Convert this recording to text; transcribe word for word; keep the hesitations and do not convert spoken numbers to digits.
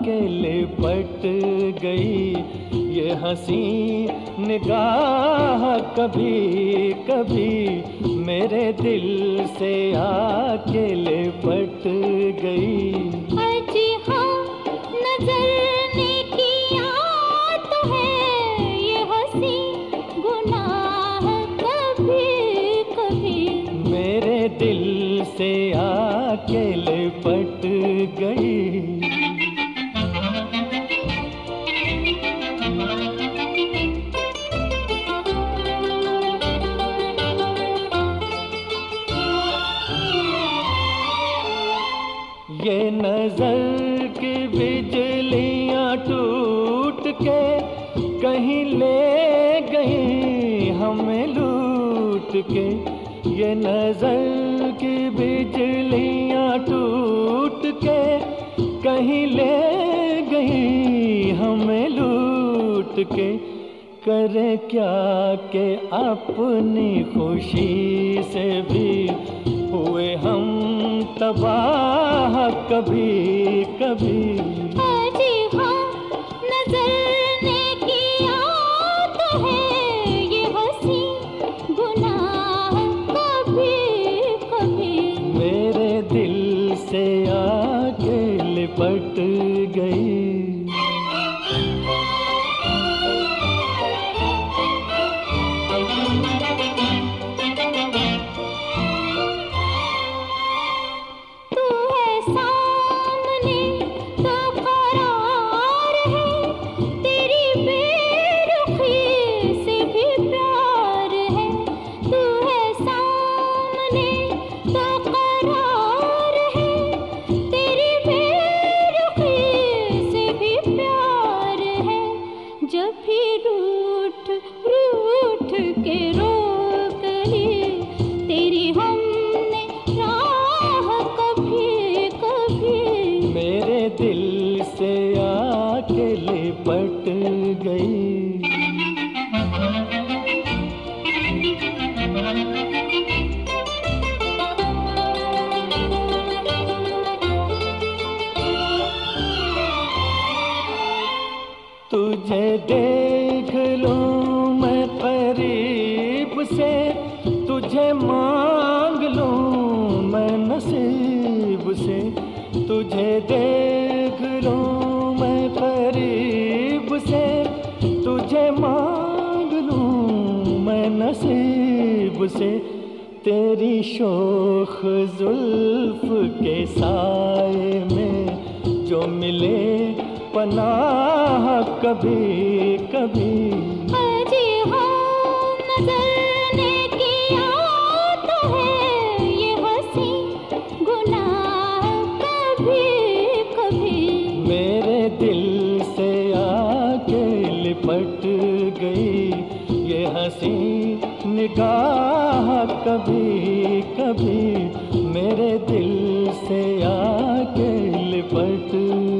आके लिपट गई ये हंसी निगाह कभी कभी मेरे दिल से आके लिपट गई। अजी हाँ नजर ने किया तो है ये हंसी गुनाह कभी कभी मेरे दिल से आके लिपट गई। ये नजर की बिजलियां टूट के कहीं ले गई हमें लूट के। ये नजर की बिजलियां टूट के कहीं ले गई हमें लूट के। करे क्या के अपनी खुशी से भी हुए हम तबाह कभी कभी। अजी हाँ नजर ने किया तो है ये हंसी गुनाह कभी कभी मेरे दिल से आके लिपट गई। जब भी रूठ रूठ के रोक ली तेरी हमने राह कभी कभी मेरे दिल से आके लिपट गई। तुझे देख लूं मैं करीब से तुझे मांग लूं मैं नसीब से। तुझे देख लूं मैं करीब से तुझे मांग लूं मैं नसीब से। तेरी शोख जुल्फ के साए में जो मिले पनाह कभी कभी। अजी हाँ नजर ने किया तो है ये हंसी गुनाह कभी कभी मेरे दिल से आके लिपट गई ये हंसी निगाह कभी कभी मेरे दिल से आके लिपट